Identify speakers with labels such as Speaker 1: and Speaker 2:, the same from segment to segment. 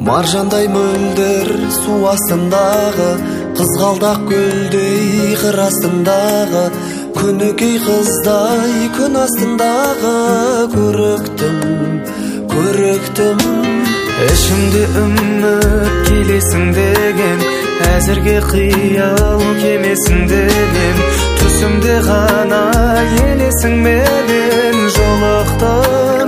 Speaker 1: Маржандай мөлдір су астындағы, қызғалдақ гүлдей қыр астындағы, көнекей қыздай күн астындағы көріктім.
Speaker 2: Ішімде үміт келесің деген, әзірге қиял кемесің деген, түсімде ғана елесің менен, жолықтым.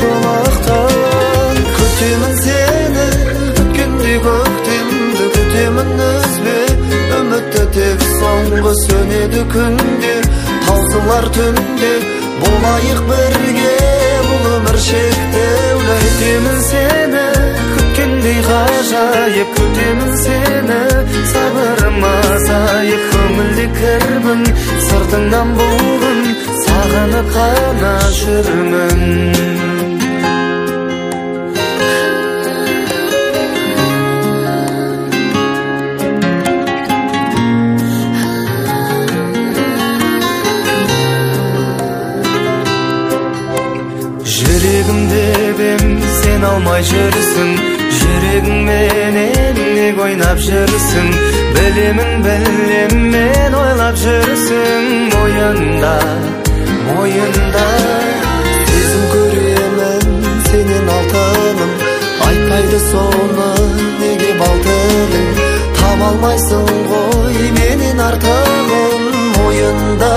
Speaker 2: Күтемін сені, күткендей көктемді, күтемін үзбе үмітті, тек соңғы сөнеді күнде, таусылар түнде, болайық бірге бұл өмір шектеулі. Күтемін сені, күткендей ғажайып, күтемін сені, сабырым азайып, көңілде кірбің, сыртыңнан бұлғын, сағынып қана жүрмін. Жүрегімде бем сен алмай жүрсің, жүрегіңменен неге ойнап жүрсің, білемін мен ойлап жүрсің, мойында
Speaker 1: сезім көремін сенен алтыным, айтпайды соны неге балтырым, таба алмайсың ғой менен артығын, мойында.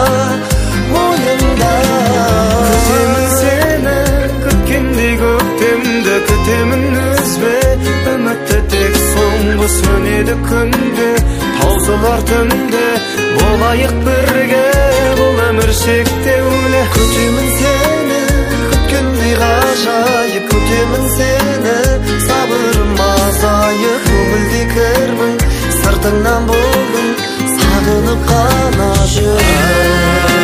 Speaker 2: Күтемін сені, күткендей көктемді, күтемін үзбе үмітті, тек соңғы сөнеді күнде, таусылар түнде, болайық бірге бұл өмір шектеулі.
Speaker 1: Күтемін сені, күткендей ғажайып, күтемін сені, сабырым азайып, көңілде кірбің, сыртыңнан бұлғын, сағынып қана жүрмін.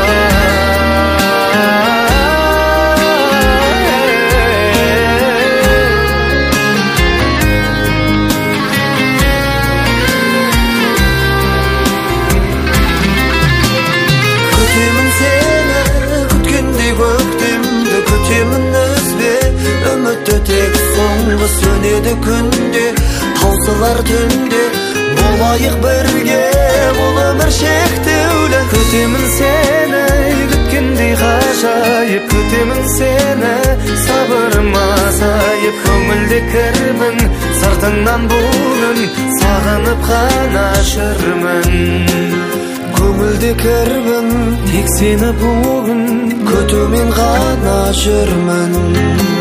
Speaker 1: Күтемін сені, күткендей көктемді, күтемін үзбе үмітті, тек соңғы сөнеді күнде, таусылар түнде, болайық бірге бұл өмір шектеулі.
Speaker 2: Күтемін сені, күткендей ғажайып, күтемін сені, сабырым азайып, көңілде кірбің, сыртыңнан бұлғын, сағынып қана жүрмін.
Speaker 1: Көңілде кірбің,
Speaker 2: тек сені бүгін
Speaker 1: күтумен ғана жүрмін.